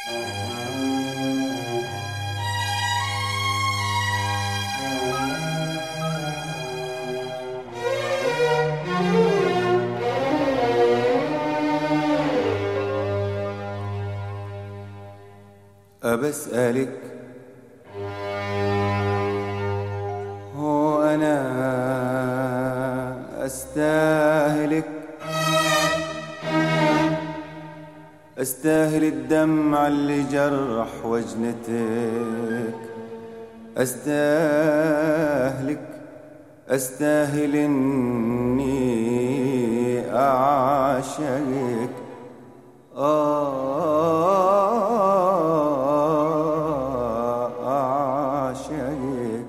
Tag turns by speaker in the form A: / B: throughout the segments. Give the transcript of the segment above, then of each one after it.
A: أبسألك هو أنا أستاهل الدمع اللي جرح وجنتك، أستاهل إني أعشقك. أعشقك.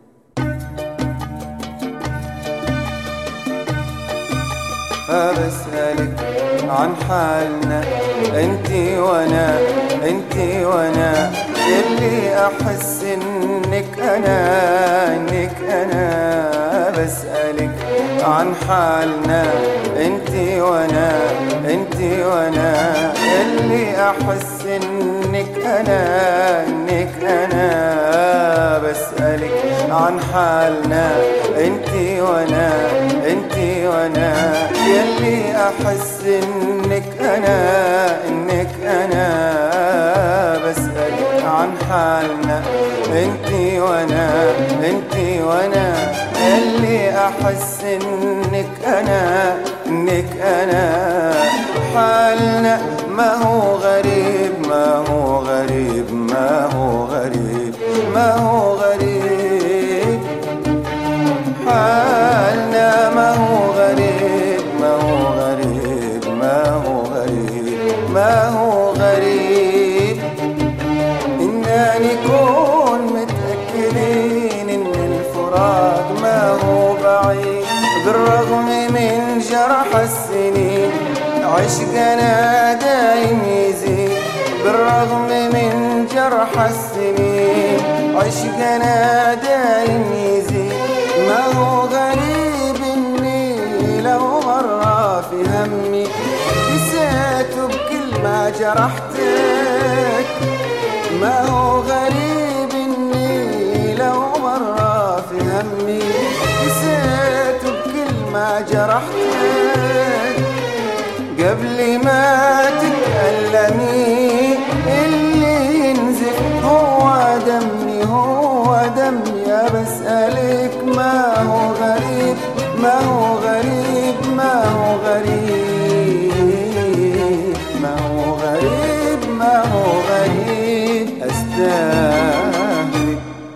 A: أبسألك عن حالنا انتي وانا اللي احس انك انا. بسألك عن حالنا انتي وانا اللي احس انك انا. بسألك عن حالنا انتي وانا يلي احس انك انا. بسألك عن حالنا انتي وانا يلي احس انك انا. حالنا ما هو غريب حالنا ما هو غريب إننا نكون متأكدين إن الفراق ما هو بعيد. بالرغم من جرح السنين عشقنا دايم يزيد. بالرغم من جرح السنين عشقنا دايم يزيد. ما هو غريب إني لو مرة في همي نسيت بكل ما جرحتك. ما هو غريب إني لو مرة في همي نسيت بكل ما جرحتك. قبل ما تتألمي اللي ينزف هو دمي. بسألك ما هو غريب أستاهلك.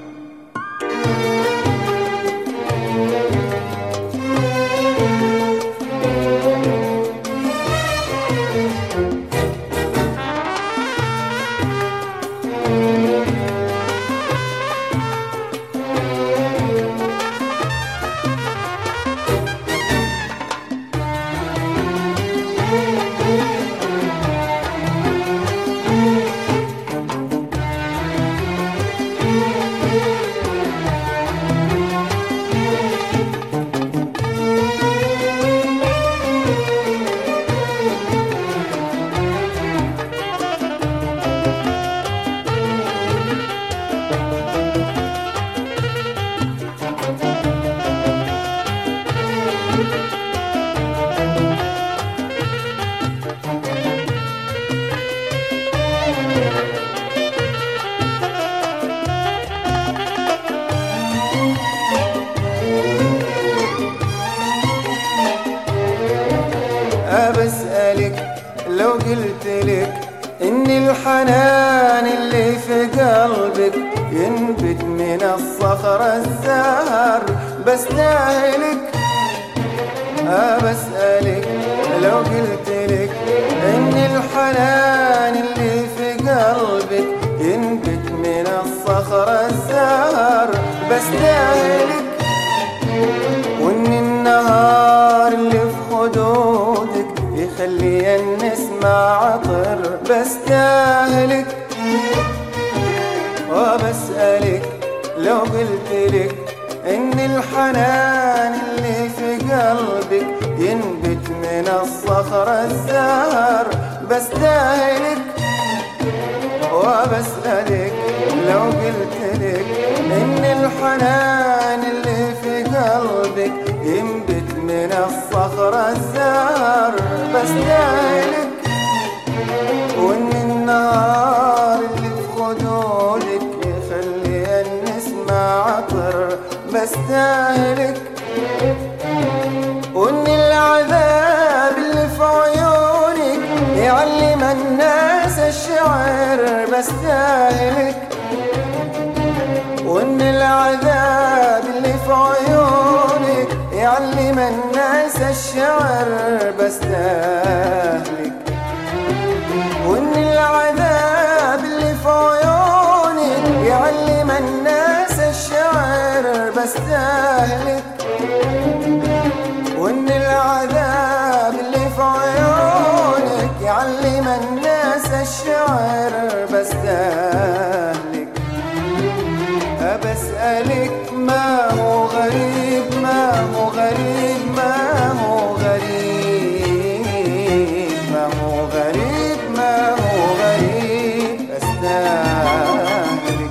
A: بسألك لو قلتلك إن الحنان اللي في قلبك ينبت من الصخر الزهر بستاهلك. بسألك لو قلتلك إن الحنان اللي في قلبك ينبت من الصخر الزهر بستاهلك. وإن النهار اللي في خدودك يخلي نسمع عطر بستاهلك. وبسألك لو قلتلك إن الحنان اللي في قلبك ينبت من الصخر الزهر بستاهلك. بسألك لو قلتلك إن الحنان اللي في قلبك ينبت من الصخرة الزهر بستاهلك، وإن النار اللي في خدودك يخلي النسمة عطر بستاهلك، وإن العذاب اللي في عيونك يعلم الناس الشعر بستاهلك، وإن العذاب اللي في عيونك يعلم الناس الشعر بستاهلك، وإن العذاب اللي في عيونك يعلم الناس الشعر بستاهلك، وإن العذاب اللي في عيونك يعلم الناس الشعر بستاهلك. أبسألك ما هو غريب، ما هو غريب، ما هو غريب، ما هو غريب، ما هو غريب أستاهلك.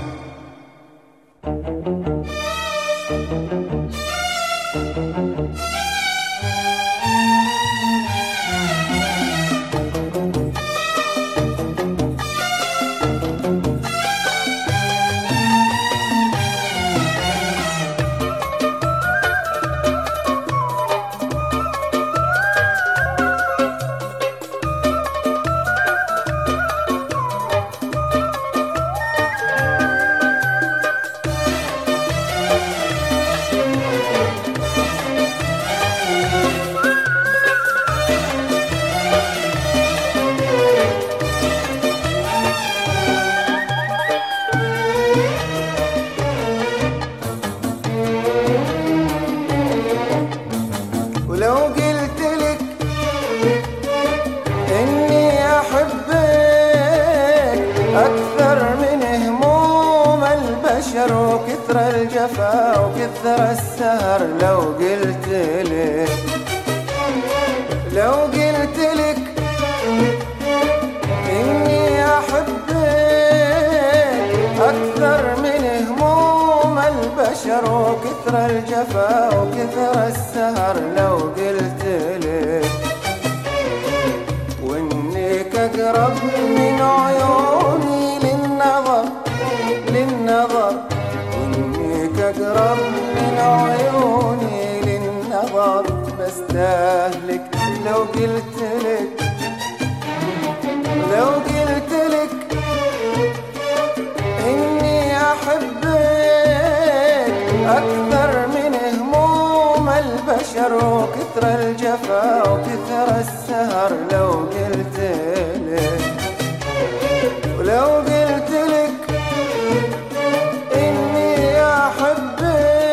A: ولو قلتلك إني أحبك أكثر من هموم البشر وكثر الجفا وكثر السهر، لو قلتلك، لو قلتلك إني أحبك أكثر من هموم البشر وكثر الجفا وكثر السهر، لو قلتلك وإنك أقرب من عيوني للنظر، للنظر، وإنك أقرب من عيوني للنظر بستاهلك، لو قلتلك، لو قلتلك إني أحبك أكثر من هموم البشر وكثر الجفا وكثر السهر، لو قلتلك، ولو قلتلك إني أحبك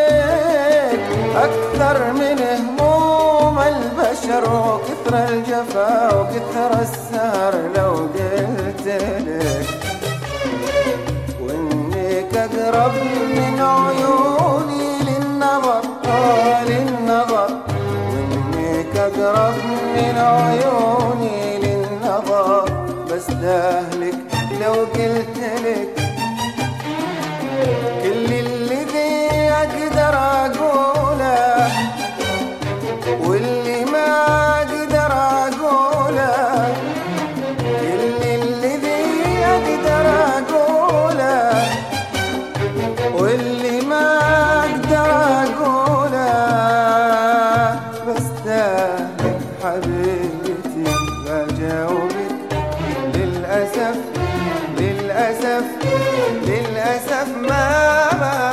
A: أكثر من هموم البشر وكثر الجفا وكثر السهر، لو قلتلك وإنك أقرب من عيوني للنظر، للنظر، وإنك أقرب من عيوني للنظر بستاهلك، لو قلتلك كل الذي أقدر أقوله واللي ما أقدر أقوله، كل الذي أقدر أقوله واللي ما أقدر أقوله بستاهلك حبيبتي، بجاوبك للأسف، للأسف، للأسف ما